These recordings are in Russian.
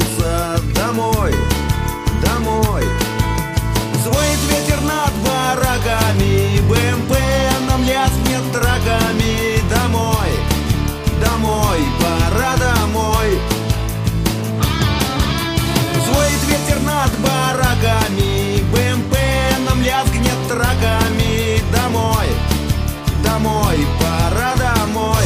движутся домой, домой. Взвоет ветер над бараками, БМП нам лязгнет траками. Домой, домой, пора домой. Взвоет ветер над бараками, БМП нам лязгнет траками. Домой, домой, пора домой.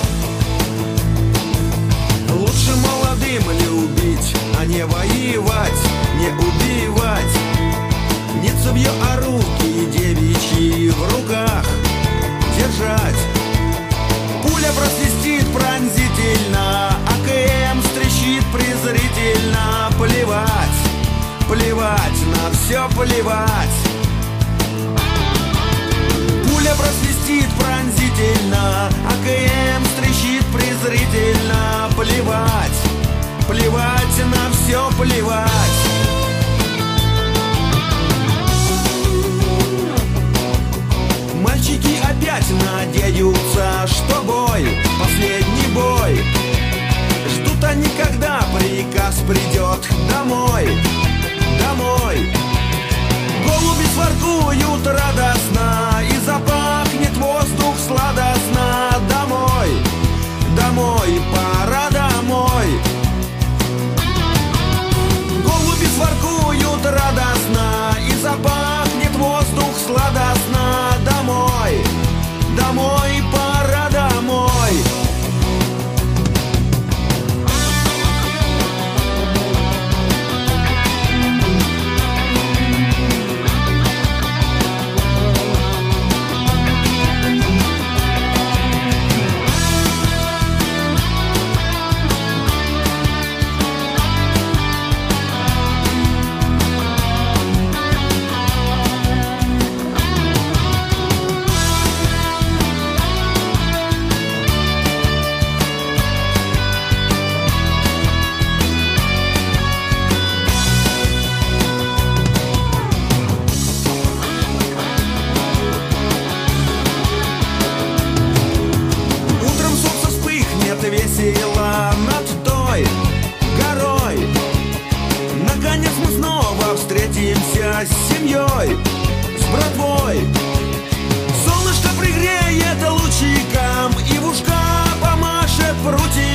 Лучше молодым любить, а не воевать, не убивать. Не цевье, а руки девичьи в руках держать. Пуля просвистит пронзительно, АКМ стрещит презрительно. Плевать, плевать, на все плевать. Пуля просвистит пронзительно, АКМ стрещит презрительно. Плевать, плевать, на все плевать. Мальчики опять надеются, что бой, последний бой. Ждут они, когда приказ придет домой, домой. Голуби своркуют радостно, и запахнет воздух сладостно. Домой, домой, пора домой. Голуби своркуют радостно, и запахнет воздух сладостно. Домой, домой, пора домой. Весело над той горой. Наконец мы снова встретимся с семьей, с братвой. Солнышко пригреет лучиком, и в ушка помашет прутиком.